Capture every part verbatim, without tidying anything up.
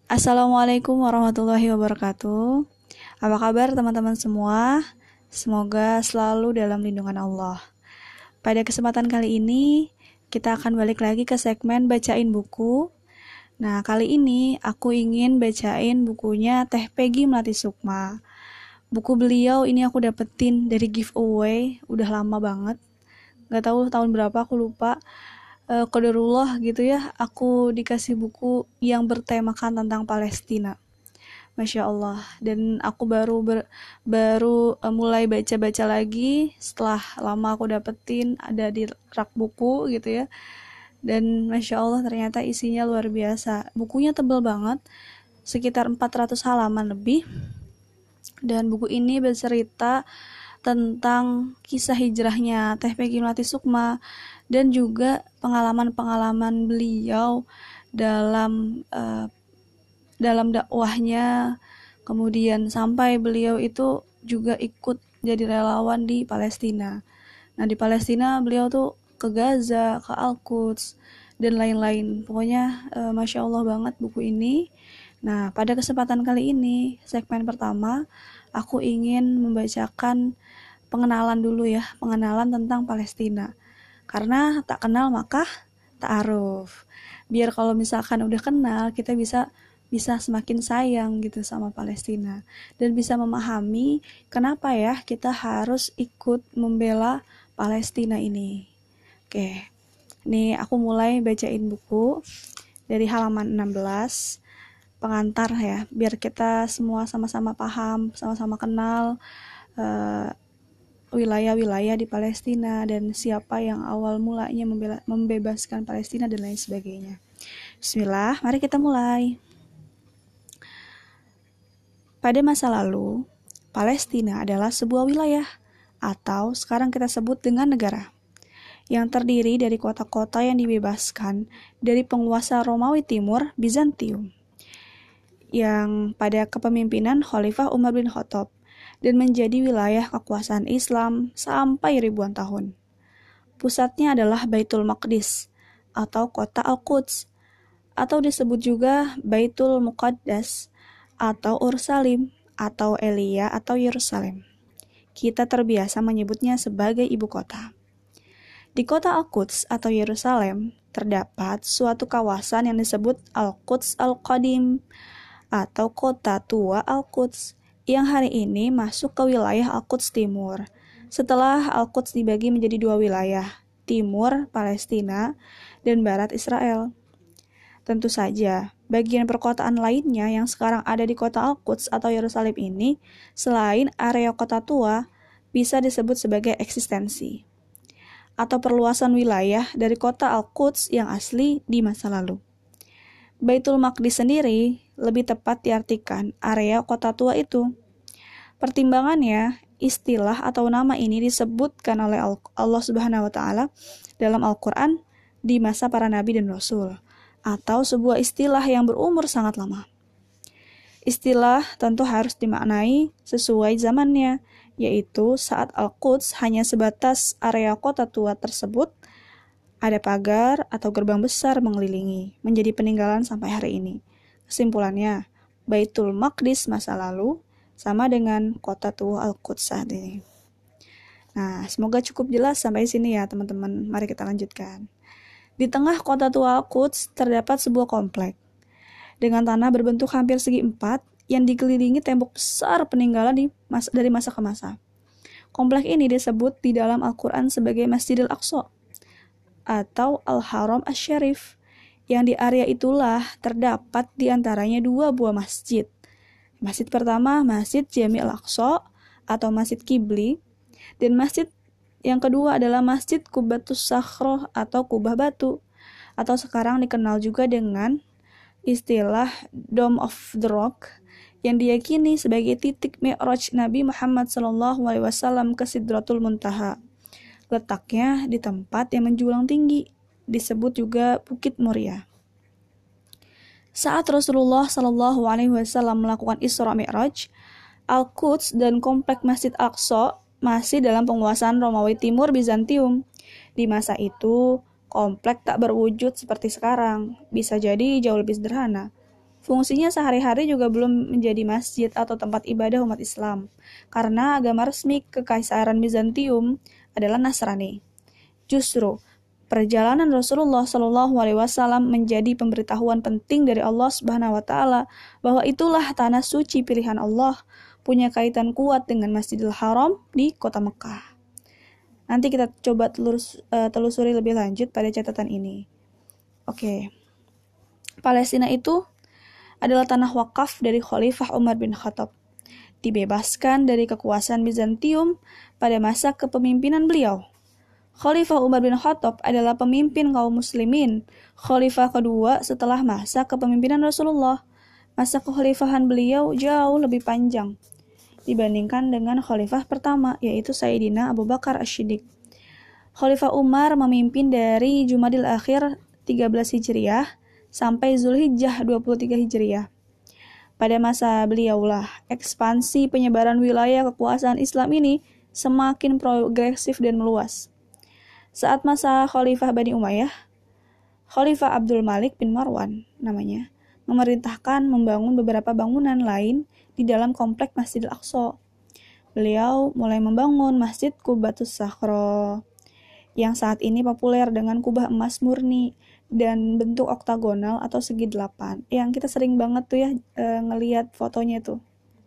Assalamualaikum warahmatullahi wabarakatuh. Apa kabar teman-teman semua? Semoga selalu dalam lindungan Allah. Pada kesempatan kali ini, kita akan balik lagi ke segmen bacain buku. Nah, kali ini aku ingin bacain bukunya Teh Peggy Melati Sukma. Buku beliau ini aku dapetin dari giveaway, udah lama banget. Gak tahu tahun berapa, aku lupa. Uh, Qadarullah gitu ya, aku dikasih buku yang bertemakan tentang Palestina. Masya Allah. Dan aku baru ber, baru uh, mulai baca-baca lagi setelah lama aku dapetin, ada di rak buku gitu ya. Dan Masya Allah ternyata isinya luar biasa. Bukunya tebal banget, sekitar empat ratus halaman lebih. Dan buku ini bercerita tentang kisah hijrahnya Teh Peggy Melati Sukma dan juga pengalaman-pengalaman beliau dalam uh, dalam dakwahnya, kemudian sampai beliau itu juga ikut jadi relawan di Palestina. Nah, di Palestina beliau tuh ke Gaza, ke Al-Quds dan lain-lain. Pokoknya uh, Masya Allah banget buku ini. Nah, pada kesempatan kali ini, segmen pertama, aku ingin membacakan pengenalan dulu ya, pengenalan tentang Palestina. Karena tak kenal maka ta'aruf. Biar kalau misalkan udah kenal, kita bisa bisa semakin sayang gitu sama Palestina dan bisa memahami kenapa ya kita harus ikut membela Palestina ini. Oke. Nih aku mulai bacain buku dari halaman enam belas. Pengantar ya, biar kita semua sama-sama paham, sama-sama kenal uh, wilayah-wilayah di Palestina dan siapa yang awal mulanya membela, membebaskan Palestina dan lain sebagainya. Bismillah, mari kita mulai. Pada masa lalu, Palestina adalah sebuah wilayah atau sekarang kita sebut dengan negara yang terdiri dari kota-kota yang dibebaskan dari penguasa Romawi Timur, Bizantium, yang pada kepemimpinan Khalifah Umar bin Khattab dan menjadi wilayah kekuasaan Islam sampai ribuan tahun. Pusatnya adalah Baitul Maqdis atau kota Al-Quds, atau disebut juga Baitul Muqaddas atau Ursalim atau Elia atau Yerusalem. Kita terbiasa menyebutnya sebagai ibu kota. Di kota Al-Quds atau Yerusalem terdapat suatu kawasan yang disebut Al-Quds Al-Qadim atau kota tua Al-Quds, yang hari ini masuk ke wilayah Al-Quds Timur. Setelah Al-Quds dibagi menjadi dua wilayah, Timur Palestina dan Barat Israel. Tentu saja, bagian perkotaan lainnya yang sekarang ada di kota Al-Quds atau Yerusalem ini, selain area kota tua, bisa disebut sebagai eksistensi atau perluasan wilayah dari kota Al-Quds yang asli di masa lalu. Baitul Maqdis sendiri lebih tepat diartikan area kota tua itu. Pertimbangannya, istilah atau nama ini disebutkan oleh Allah Subhanahu wa taala dalam Al-Qur'an di masa para nabi dan rasul, atau sebuah istilah yang berumur sangat lama. Istilah tentu harus dimaknai sesuai zamannya, yaitu saat Al-Quds hanya sebatas area kota tua tersebut, ada pagar atau gerbang besar mengelilingi, menjadi peninggalan sampai hari ini. Kesimpulannya, Baitul Maqdis masa lalu sama dengan kota tua Al-Quds saat ini. Nah, semoga cukup jelas sampai sini ya teman-teman. Mari kita lanjutkan. Di tengah kota tua Al-Quds terdapat sebuah komplek dengan tanah berbentuk hampir segi empat yang dikelilingi tembok besar peninggalan di masa, dari masa ke masa. Komplek ini disebut di dalam Al-Quran sebagai Masjidil Aqsa atau Al-Haram Asy-Syarif, yang di area itulah terdapat di antaranya dua buah masjid. Masjid pertama, Masjid Jami Al-Aqsa atau Masjid Qibli, dan masjid yang kedua adalah Masjid Qubatus Sakhroh atau Kubah Batu, atau sekarang dikenal juga dengan istilah Dome of the Rock, yang diyakini sebagai titik Mi'raj Nabi Muhammad shallallahu alaihi wasallam ke Sidratul Muntaha. Letaknya di tempat yang menjulang tinggi, disebut juga Bukit Muria. Saat Rasulullah shallallahu alaihi wasallam melakukan Isra Mi'raj, Al-Quds dan komplek Masjid Aqsa masih dalam penguasaan Romawi Timur Bizantium. Di masa itu, komplek tak berwujud seperti sekarang, bisa jadi jauh lebih sederhana. Fungsinya sehari-hari juga belum menjadi masjid atau tempat ibadah umat Islam, karena agama resmi Kekaisaran Bizantium adalah Nasrani. Justru, perjalanan Rasulullah Shallallahu Alaihi Wasallam menjadi pemberitahuan penting dari Allah Subhanahu Wa Taala bahwa itulah tanah suci pilihan Allah, punya kaitan kuat dengan Masjidil Haram di kota Mekah. Nanti kita coba telus, uh, telusuri lebih lanjut pada catatan ini. Oke, Palestina itu adalah tanah wakaf dari Khalifah Umar bin Khattab, dibebaskan dari kekuasaan Bizantium pada masa kepemimpinan beliau. Khalifah Umar bin Khattab adalah pemimpin kaum muslimin, khalifah kedua setelah masa kepemimpinan Rasulullah. Masa kekhalifahan beliau jauh lebih panjang dibandingkan dengan khalifah pertama, yaitu Sayyidina Abu Bakar As-Siddiq. Khalifah Umar memimpin dari Jumadil Akhir tiga belas Hijriah sampai Zulhijjah dua puluh tiga Hijriah. Pada masa beliaulah ekspansi penyebaran wilayah kekuasaan Islam ini semakin progresif dan meluas. Saat masa Khalifah Bani Umayyah, Khalifah Abdul Malik bin Marwan namanya, memerintahkan membangun beberapa bangunan lain di dalam komplek Masjidil Aqsa. Beliau mulai membangun Masjid Qubatus Sakhra yang saat ini populer dengan kubah emas murni dan bentuk oktagonal atau segi delapan, yang kita sering banget tuh ya e, ngelihat fotonya tuh.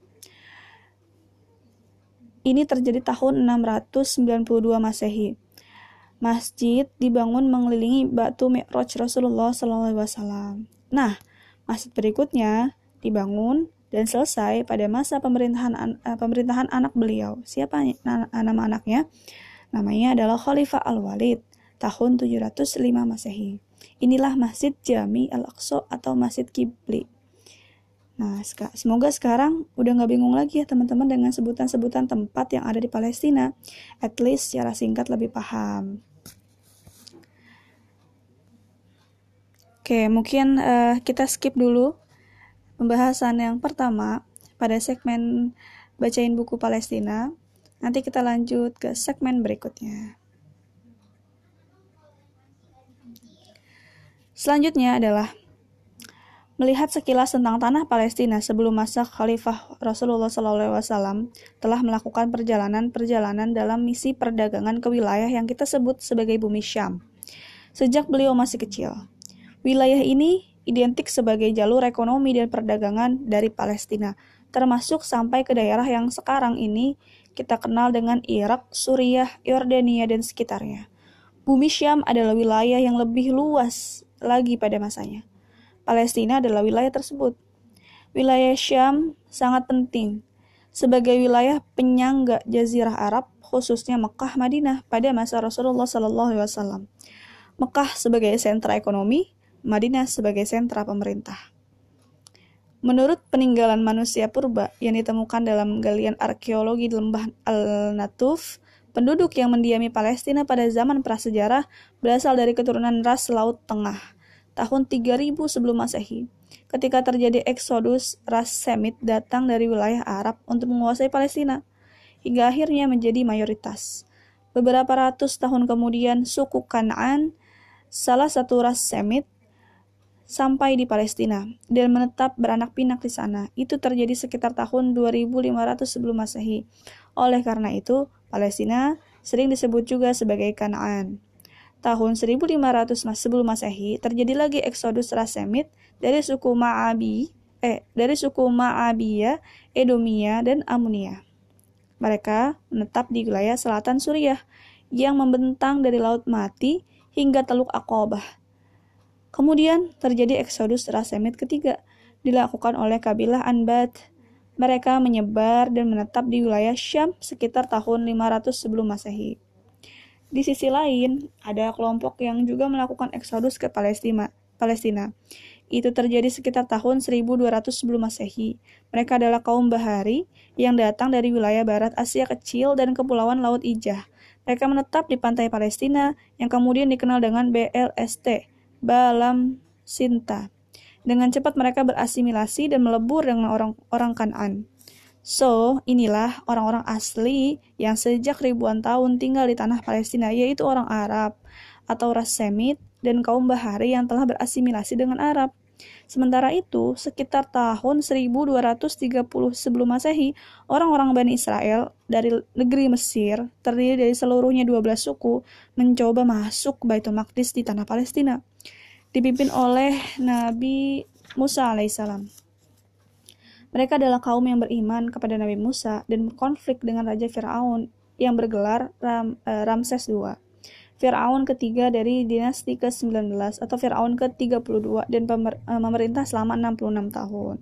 Ini terjadi tahun enam ratus sembilan puluh dua Masehi. Masjid dibangun mengelilingi batu Mi'raj Rasulullah shallallahu alaihi wasallam. Nah, masjid berikutnya dibangun dan selesai pada masa pemerintahan uh, pemerintahan anak beliau. Siapa na- nama anaknya? Namanya adalah Khalifah Al-Walid tahun tujuh ratus lima Masehi. Inilah Masjid Jami Al-Aqsa atau Masjid Qibli. Nah, seka- semoga sekarang udah gak bingung lagi ya teman-teman dengan sebutan-sebutan tempat yang ada di Palestina. At least secara singkat lebih paham. Oke, mungkin uh, kita skip dulu pembahasan yang pertama pada segmen bacain buku Palestina. Nanti kita lanjut ke segmen berikutnya. Selanjutnya adalah melihat sekilas tentang tanah Palestina sebelum masa Khalifah Rasulullah shallallahu alaihi wasallam telah melakukan perjalanan-perjalanan dalam misi perdagangan ke wilayah yang kita sebut sebagai Bumi Syam. Sejak beliau masih kecil, wilayah ini identik sebagai jalur ekonomi dan perdagangan dari Palestina, termasuk sampai ke daerah yang sekarang ini kita kenal dengan Irak, Suriah, Yordania, dan sekitarnya. Bumi Syam adalah wilayah yang lebih luas lagi pada masanya. Palestina adalah wilayah tersebut. Wilayah Syam sangat penting sebagai wilayah penyangga Jazirah Arab, khususnya Mekah, Madinah pada masa Rasulullah shallallahu alaihi wasallam. Mekah sebagai sentra ekonomi, Madinah sebagai sentra pemerintah. Menurut peninggalan manusia purba yang ditemukan dalam galian arkeologi di lembah Al-Natuf, penduduk yang mendiami Palestina pada zaman prasejarah berasal dari keturunan ras Laut Tengah, tahun tiga ribu sebelum Masehi. Ketika terjadi eksodus, ras Semit datang dari wilayah Arab untuk menguasai Palestina, hingga akhirnya menjadi mayoritas. Beberapa ratus tahun kemudian, suku Kan'an, salah satu ras Semit, sampai di Palestina dan menetap beranak pinak di sana. Itu terjadi sekitar tahun dua ribu lima ratus sebelum Masehi. Oleh karena itu, Palestina sering disebut juga sebagai Kan'an. Tahun seribu lima ratus sebelum Masehi terjadi lagi eksodus ras Semit dari suku Ma'abi, eh dari suku Ma'abiyah, Edomia, dan Amonia. Mereka menetap di wilayah selatan Suriah yang membentang dari Laut Mati hingga Teluk Aqabah. Kemudian terjadi eksodus ras Semit ketiga, dilakukan oleh kabilah Anbat. Mereka menyebar dan menetap di wilayah Syam sekitar tahun lima ratus sebelum Masehi. Di sisi lain, ada kelompok yang juga melakukan eksodus ke Palestina. Palestina. Itu terjadi sekitar tahun seribu dua ratus sebelum Masehi. Mereka adalah kaum Bahari yang datang dari wilayah barat Asia Kecil dan Kepulauan Laut Ijah. Mereka menetap di pantai Palestina yang kemudian dikenal dengan B L S T, Balam Sinta. Dengan cepat mereka berasimilasi dan melebur dengan orang-orang Kan'an. So, inilah orang-orang asli yang sejak ribuan tahun tinggal di tanah Palestina, yaitu orang Arab atau ras Semit dan kaum Bahari yang telah berasimilasi dengan Arab. Sementara itu, sekitar tahun seribu dua ratus tiga puluh sebelum Masehi, orang-orang Bani Israel dari negeri Mesir, terdiri dari seluruhnya dua belas suku, mencoba masuk Baitul Maqdis di tanah Palestina, dipimpin oleh Nabi Musa alaihissalam. Mereka adalah kaum yang beriman kepada Nabi Musa dan berkonflik dengan Raja Fir'aun yang bergelar Ram, eh, Ramses kedua. Fir'aun ketiga dari dinasti ke sembilan belas atau Fir'aun ke tiga puluh dua dan pemer, uh, memerintah selama enam puluh enam tahun.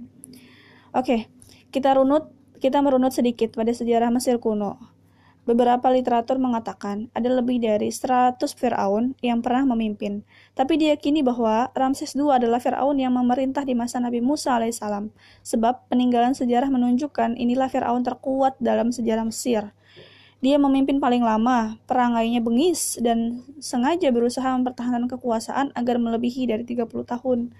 Oke, kita runut kita merunut sedikit pada sejarah Mesir kuno. Beberapa literatur mengatakan ada lebih dari seratus Fir'aun yang pernah memimpin. Tapi diyakini bahwa Ramses kedua adalah Fir'aun yang memerintah di masa Nabi Musa alaihissalam. Sebab peninggalan sejarah menunjukkan inilah Fir'aun terkuat dalam sejarah Mesir. Dia memimpin paling lama, perangainya bengis, dan sengaja berusaha mempertahankan kekuasaan agar melebihi dari tiga puluh tahun.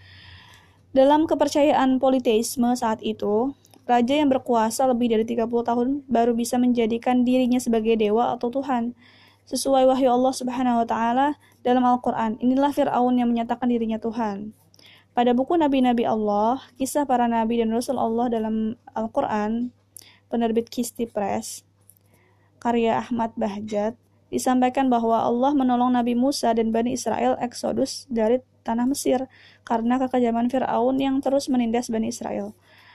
Dalam kepercayaan politeisme saat itu, raja yang berkuasa lebih dari tiga puluh tahun baru bisa menjadikan dirinya sebagai dewa atau Tuhan. Sesuai wahyu Allah Subhanahu wa Ta'ala dalam Al-Quran, inilah Fir'aun yang menyatakan dirinya Tuhan. Pada buku Nabi-Nabi Allah, kisah para Nabi dan Rasul Allah dalam Al-Quran, penerbit Kisti Press, karya Ahmad Bahjat, disampaikan bahwa Allah menolong Nabi Musa dan Bani Israel eksodus dari tanah Mesir karena kekejaman Fir'aun yang terus menindas Bani Israel,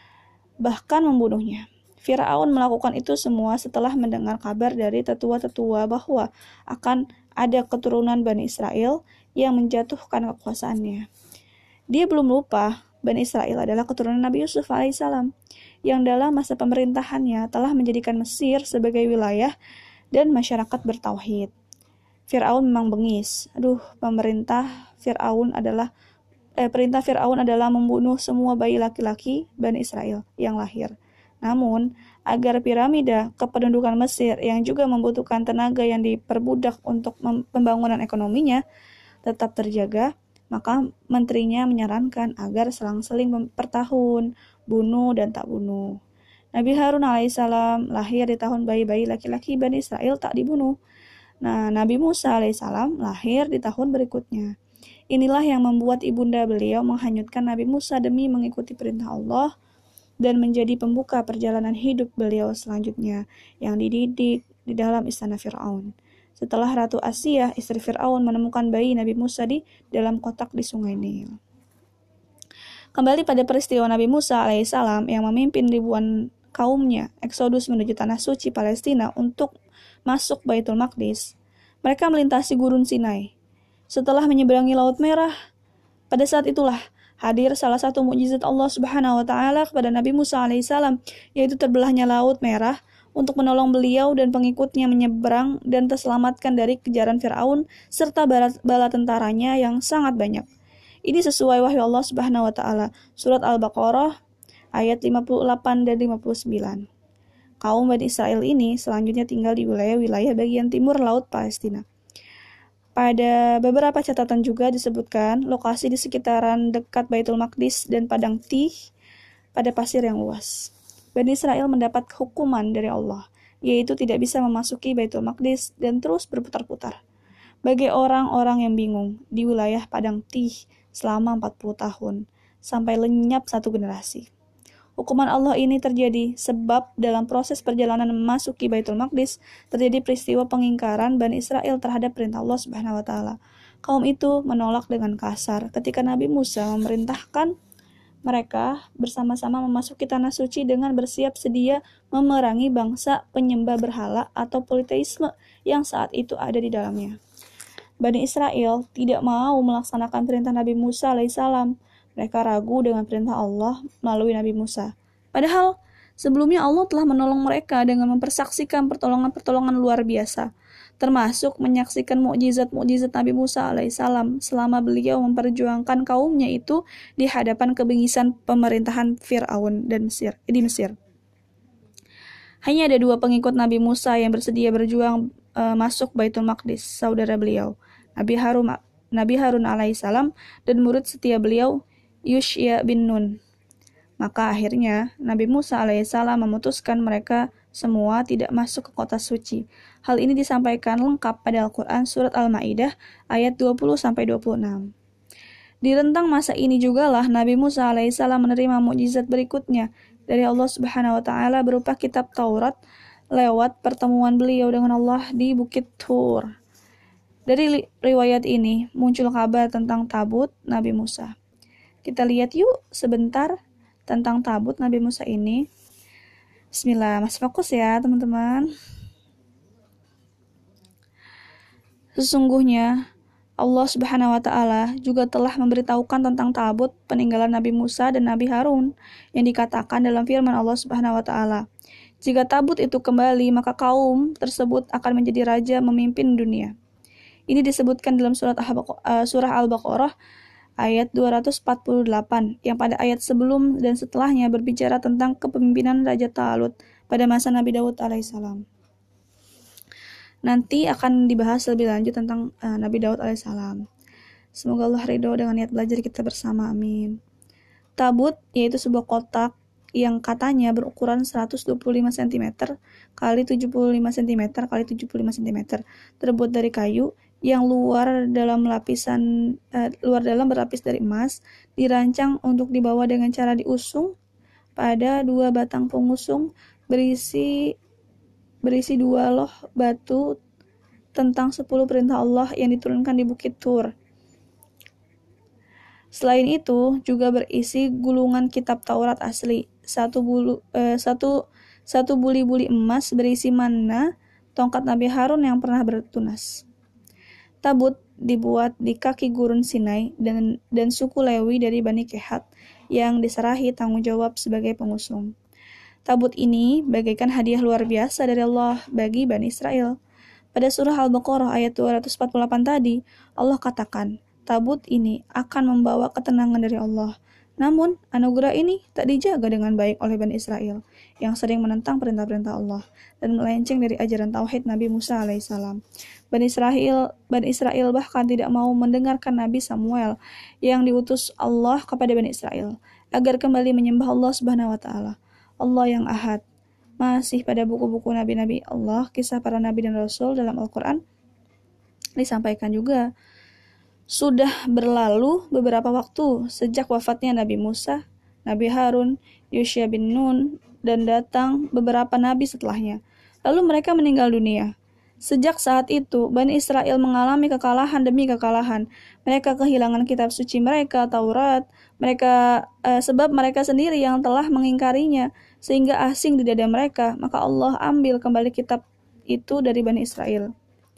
bahkan membunuhnya. Fir'aun melakukan itu semua setelah mendengar kabar dari tetua-tetua bahwa akan ada keturunan Bani Israel yang menjatuhkan kekuasaannya. Dia belum lupa Bani Israel adalah keturunan Nabi Yusuf alaihissalam yang dalam masa pemerintahannya telah menjadikan Mesir sebagai wilayah dan masyarakat bertauhid. Fir'aun memang bengis. Aduh, pemerintah Fir'aun adalah eh, perintah Fir'aun adalah membunuh semua bayi laki-laki Bani Israel yang lahir. Namun, agar piramida kependudukan Mesir yang juga membutuhkan tenaga yang diperbudak untuk pembangunan ekonominya tetap terjaga, maka menterinya menyarankan agar selang-seling per tahun, bunuh dan tak bunuh. Nabi Harun alaihissalam lahir di tahun bayi-bayi laki-laki Bani Israel tak dibunuh. Nah, Nabi Musa alaihissalam lahir di tahun berikutnya. Inilah yang membuat ibunda beliau menghanyutkan Nabi Musa demi mengikuti perintah Allah dan menjadi pembuka perjalanan hidup beliau selanjutnya yang dididik di dalam istana Fir'aun. Setelah Ratu Asia, istri Fir'aun, menemukan bayi Nabi Musa di dalam kotak di sungai Nil. Kembali pada peristiwa Nabi Musa alaihissalam yang memimpin ribuan kaumnya eksodus menuju tanah suci Palestina untuk masuk Baitul Maqdis. Mereka melintasi gurun Sinai. Setelah menyeberangi Laut Merah, pada saat itulah hadir salah satu mukjizat Allah Subhanahu wa Ta'ala kepada Nabi Musa alaihissalam, yaitu terbelahnya Laut Merah untuk menolong beliau dan pengikutnya menyeberang dan terselamatkan dari kejaran Fir'aun serta bala, bala tentaranya yang sangat banyak. Ini sesuai wahyu Allah Subhanahu wa Ta'ala, surat Al-Baqarah ayat lima puluh delapan dan lima puluh sembilan. Kaum Bani Israel ini selanjutnya tinggal di wilayah-wilayah bagian timur Laut Palestina. Pada beberapa catatan juga disebutkan lokasi di sekitaran dekat Baitul Maqdis dan padang Tih pada pasir yang luas. Bani Israel mendapat hukuman dari Allah, yaitu tidak bisa memasuki Baitul Maqdis dan terus berputar-putar. Bagi orang-orang yang bingung di wilayah padang Tih selama empat puluh tahun, sampai lenyap satu generasi. Hukuman Allah ini terjadi sebab dalam proses perjalanan memasuki Baitul Maqdis terjadi peristiwa pengingkaran Bani Israel terhadap perintah Allah Subhanahu wa Ta'ala. Kaum itu menolak dengan kasar ketika Nabi Musa memerintahkan mereka bersama-sama memasuki tanah suci dengan bersiap sedia memerangi bangsa penyembah berhala atau politeisme yang saat itu ada di dalamnya. Bani Israel tidak mau melaksanakan perintah Nabi Musa alaihissalam. Mereka ragu dengan perintah Allah melalui Nabi Musa. Padahal sebelumnya Allah telah menolong mereka dengan mempersaksikan pertolongan-pertolongan luar biasa, termasuk menyaksikan mukjizat-mukjizat Nabi Musa alaihissalam selama beliau memperjuangkan kaumnya itu di hadapan kebengisan pemerintahan Fir'aun dan Mesir, di Mesir. Hanya ada dua pengikut Nabi Musa yang bersedia berjuang uh, masuk Baitul Maqdis, saudara beliau, Nabi Harun, Nabi Harun alaihissalam dan murid setia beliau, Yushya bin Nun. Maka akhirnya Nabi Musa alaihissalam memutuskan mereka semua tidak masuk ke kota suci. Hal ini disampaikan lengkap pada Al-Quran surat Al-Ma'idah ayat dua puluh sampai dua puluh enam. Di rentang masa ini jugalah Nabi Musa alaihissalam menerima mukjizat berikutnya dari Allah Subhanahu wa taala berupa kitab Taurat lewat pertemuan beliau dengan Allah di Bukit Tur. Dari riwayat ini muncul kabar tentang tabut Nabi Musa. Kita lihat yuk sebentar tentang tabut Nabi Musa ini. Bismillah, mas fokus ya teman-teman. Sesungguhnya Allah Subhanahu wa taala juga telah memberitahukan tentang tabut peninggalan Nabi Musa dan Nabi Harun yang dikatakan dalam firman Allah Subhanahu wa taala. Jika tabut itu kembali, maka kaum tersebut akan menjadi raja memimpin dunia. Ini disebutkan dalam surat Al-Baqarah ayat dua ratus empat puluh delapan yang pada ayat sebelum dan setelahnya berbicara tentang kepemimpinan Raja Talut pada masa Nabi Daud alaihissalam. Nanti akan dibahas lebih lanjut tentang uh, Nabi Daud alaihissalam. Semoga Allah ridho dengan niat belajar kita bersama, amin. Tabut yaitu sebuah kotak yang katanya berukuran seratus dua puluh lima sentimeter kali tujuh puluh lima sentimeter kali tujuh puluh lima sentimeter, terbuat dari kayu yang luar dalam lapisan uh, luar dalam berlapis dari emas, dirancang untuk dibawa dengan cara diusung pada dua batang pengusung berisi berisi dua loh batu tentang sepuluh perintah Allah yang diturunkan di Bukit Tur. Selain itu, juga berisi gulungan kitab Taurat asli, satu bulu eh, satu satu buli-buli emas berisi manna, tongkat Nabi Harun yang pernah bertunas. Tabut dibuat di kaki gurun Sinai dan dan suku Lewi dari Bani Kehat yang diserahi tanggung jawab sebagai pengusung. Tabut ini bagaikan hadiah luar biasa dari Allah bagi Bani Israel. Pada surah Al-Baqarah ayat dua ratus empat puluh delapan tadi, Allah katakan, tabut ini akan membawa ketenangan dari Allah. Namun, anugerah ini tak dijaga dengan baik oleh Bani Israel, yang sering menentang perintah-perintah Allah dan melenceng dari ajaran tauhid Nabi Musa alaihissalam. Bani Israel, Bani Israel bahkan tidak mau mendengarkan Nabi Samuel yang diutus Allah kepada Bani Israel agar kembali menyembah Allah Subhanahu wa taala. Allah yang Ahad. Masih pada buku-buku nabi-nabi Allah, kisah para nabi dan rasul dalam Al-Quran disampaikan juga. Sudah berlalu beberapa waktu sejak wafatnya Nabi Musa, Nabi Harun, Yusya bin Nun, dan datang beberapa nabi setelahnya. Lalu mereka meninggal dunia. Sejak saat itu, Bani Israel mengalami kekalahan demi kekalahan. Mereka kehilangan kitab suci mereka, Taurat, mereka eh, sebab mereka sendiri yang telah mengingkarinya, sehingga asing di dada mereka. Maka Allah ambil kembali kitab itu dari Bani Israel.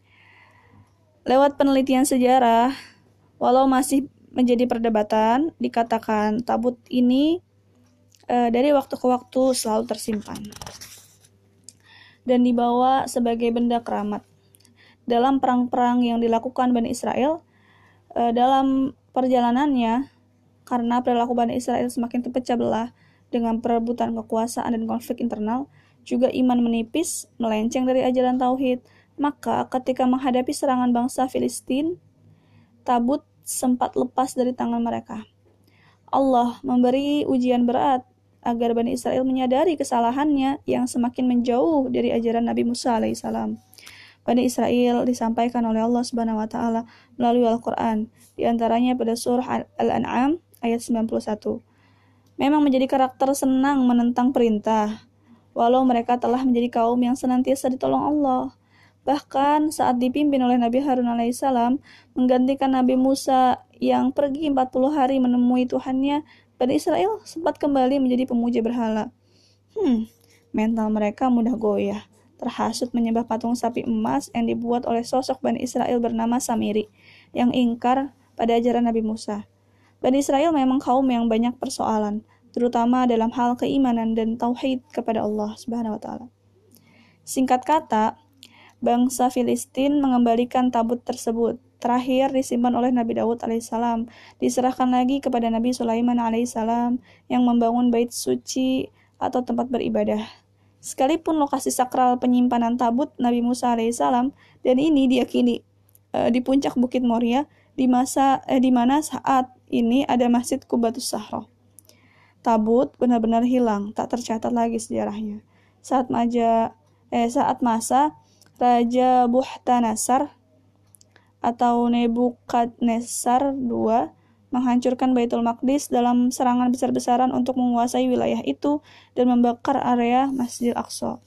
Lewat penelitian sejarah, walau masih menjadi perdebatan, dikatakan tabut ini eh, dari waktu ke waktu selalu tersimpan dan dibawa sebagai benda keramat. Dalam perang-perang yang dilakukan Bani Israel, eh, dalam perjalanannya, karena perilaku Bani Israel semakin terpecah belah dengan perebutan kekuasaan dan konflik internal, juga iman menipis, melenceng dari ajaran tauhid. Maka ketika menghadapi serangan bangsa Filistin, tabut sempat lepas dari tangan mereka. Allah memberi ujian berat agar Bani Israel menyadari kesalahannya yang semakin menjauh dari ajaran Nabi Musa alaihissalam. Bani Israel disampaikan oleh Allah Subhanahu wa taala melalui Al-Qur'an, di antaranya pada surah Al-An'am ayat sembilan puluh satu. Memang menjadi karakter senang menentang perintah, walau mereka telah menjadi kaum yang senantiasa ditolong Allah. Bahkan saat dipimpin oleh Nabi Harun alaihissalam menggantikan Nabi Musa yang pergi empat puluh hari menemui Tuhannya, Bani Israel sempat kembali menjadi pemuja berhala. Hmm, mental mereka mudah goyah, terhasut menyembah patung sapi emas yang dibuat oleh sosok Bani Israel bernama Samiri, yang ingkar pada ajaran Nabi Musa. Bani Israel memang kaum yang banyak persoalan, terutama dalam hal keimanan dan tauhid kepada Allah Subhanahu wa taala. Singkat kata, bangsa Filistin mengembalikan tabut tersebut. Terakhir disimpan oleh Nabi Daud alaihissalam, diserahkan lagi kepada Nabi Sulaiman alaihissalam yang membangun bait suci atau tempat beribadah. Sekalipun lokasi sakral penyimpanan tabut Nabi Musa alaihissalam, dan ini diyakini e, di puncak Bukit Moria, di masa eh, di mana saat ini ada Masjid Qubatus Sahro. Tabut benar-benar hilang, tak tercatat lagi sejarahnya. Saat maja eh saat masa Raja Bukhtanasar atau Nebukadnezar kedua menghancurkan Baitul Maqdis dalam serangan besar-besaran untuk menguasai wilayah itu dan membakar area Masjidil Aqsa.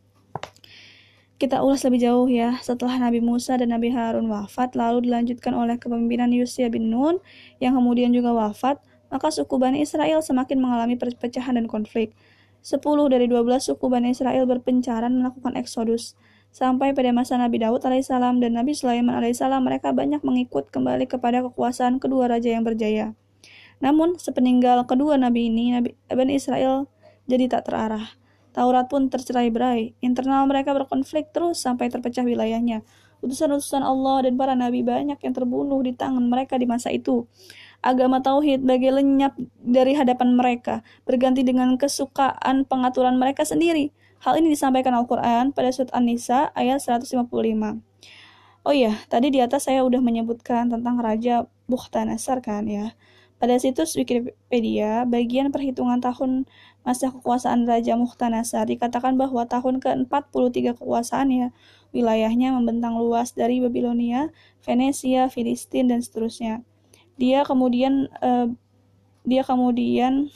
Kita ulas lebih jauh ya. Setelah Nabi Musa dan Nabi Harun wafat, lalu dilanjutkan oleh kepemimpinan Yusya bin Nun yang kemudian juga wafat, maka suku Bani Israel semakin mengalami perpecahan dan konflik. Sepuluh dari dua belas suku Bani Israel berpencaran melakukan eksodus. Sampai pada masa Nabi Daud alaihissalam dan Nabi Sulaiman alaihissalam, mereka banyak mengikut kembali kepada kekuasaan kedua raja yang berjaya. Namun, sepeninggal kedua Nabi ini, Nabi, Bani Israel jadi tak terarah. Taurat pun tercerai-berai. Internal mereka berkonflik terus sampai terpecah wilayahnya. Utusan-utusan Allah dan para nabi banyak yang terbunuh di tangan mereka di masa itu. Agama tauhid bagai lenyap dari hadapan mereka, berganti dengan kesukaan pengaturan mereka sendiri. Hal ini disampaikan Al-Quran pada surat An-Nisa ayat seratus lima puluh lima. Oh iya, tadi di atas saya udah menyebutkan tentang Raja Bukhtanasar kan ya. Pada situs Wikipedia, bagian perhitungan tahun masa kekuasaan Raja Bukhtanasar dikatakan bahwa tahun ke empat puluh tiga kekuasaannya, wilayahnya membentang luas dari Babilonia, Venesia, Filistin, dan seterusnya. Dia kemudian eh, dia kemudian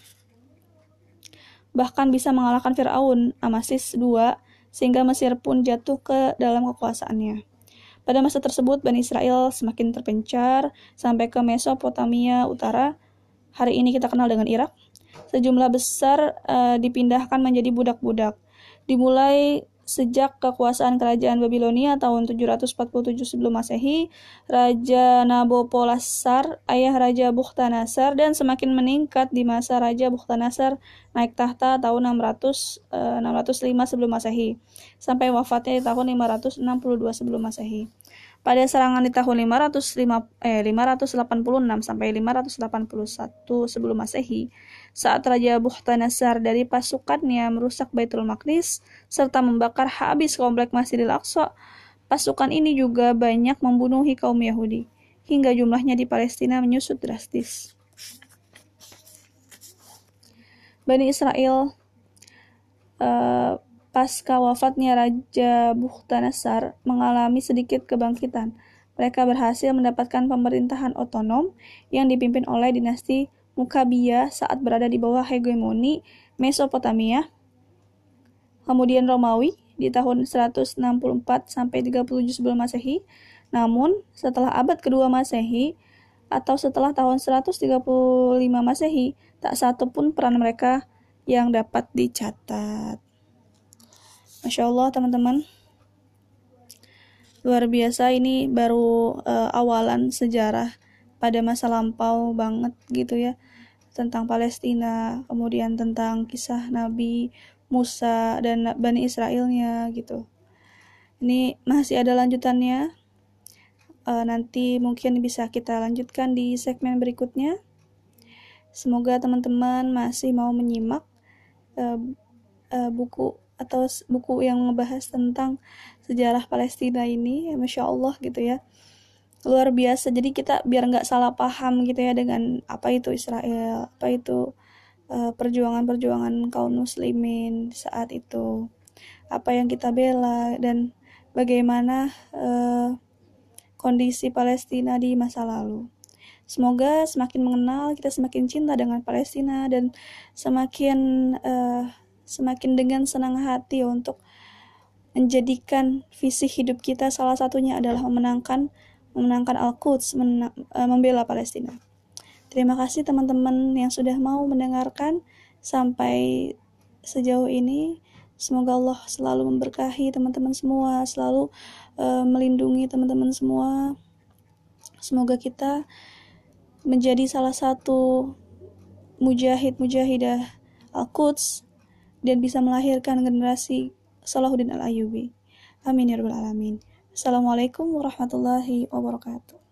bahkan bisa mengalahkan Firaun Amasis kedua, sehingga Mesir pun jatuh ke dalam kekuasaannya. Pada masa tersebut, Bani Israel semakin terpencar sampai ke Mesopotamia Utara. Hari ini kita kenal dengan Irak. Sejumlah besar uh, dipindahkan menjadi budak-budak. Dimulai sejak kekuasaan kerajaan Babilonia tahun tujuh ratus empat puluh tujuh sebelum Masehi, Raja Nabopolassar, ayah Raja Bukhtanasar, dan semakin meningkat di masa Raja Bukhtanasar naik tahta tahun enam ratus, enam ratus lima sebelum Masehi, sampai wafatnya di tahun lima ratus enam puluh dua sebelum Masehi. Pada serangan di tahun lima ratus lima, eh, lima ratus delapan puluh enam sampai lima ratus delapan puluh satu sebelum Masehi, saat Raja Bukhtanasar dari pasukannya merusak Baitul Maqdis serta membakar habis komplek Masjidil Aqsa, pasukan ini juga banyak membunuhi kaum Yahudi, hingga jumlahnya di Palestina menyusut drastis. Bani Israel uh, pasca wafatnya Raja Bukhtanasar mengalami sedikit kebangkitan. Mereka berhasil mendapatkan pemerintahan otonom yang dipimpin oleh dinasti Mukabiya saat berada di bawah hegemoni Mesopotamia, kemudian Romawi di tahun seratus enam puluh empat sampai tiga puluh tujuh sebelum Masehi. Namun, setelah abad kedua Masehi atau setelah tahun seratus tiga puluh lima Masehi, tak satu pun peran mereka yang dapat dicatat. Masya Allah teman-teman, luar biasa. Ini baru uh, awalan sejarah pada masa lampau banget gitu ya, tentang Palestina, kemudian tentang kisah Nabi Musa dan Bani Israelnya gitu. Ini masih ada lanjutannya, uh, nanti mungkin bisa kita lanjutkan di segmen berikutnya. Semoga teman-teman masih mau menyimak uh, uh, buku atau buku yang membahas tentang sejarah Palestina ini, ya, Masya Allah gitu ya, luar biasa. Jadi kita biar nggak salah paham gitu ya dengan apa itu Israel, apa itu uh, perjuangan-perjuangan kaum muslimin saat itu, apa yang kita bela, dan bagaimana uh, kondisi Palestina di masa lalu. Semoga semakin mengenal, kita semakin cinta dengan Palestina, dan semakin uh, semakin dengan senang hati untuk menjadikan visi hidup kita salah satunya adalah memenangkan memenangkan Al-Quds, menang, uh, membela Palestina. Terima kasih teman-teman yang sudah mau mendengarkan sampai sejauh ini. Semoga Allah selalu memberkahi teman-teman semua, selalu uh, melindungi teman-teman semua. Semoga kita menjadi salah satu mujahid-mujahidah Al-Quds dan bisa melahirkan generasi Salahuddin Al-Ayyubi. Amin ya rabbal alamin. Assalamualaikum warahmatullahi wabarakatuh.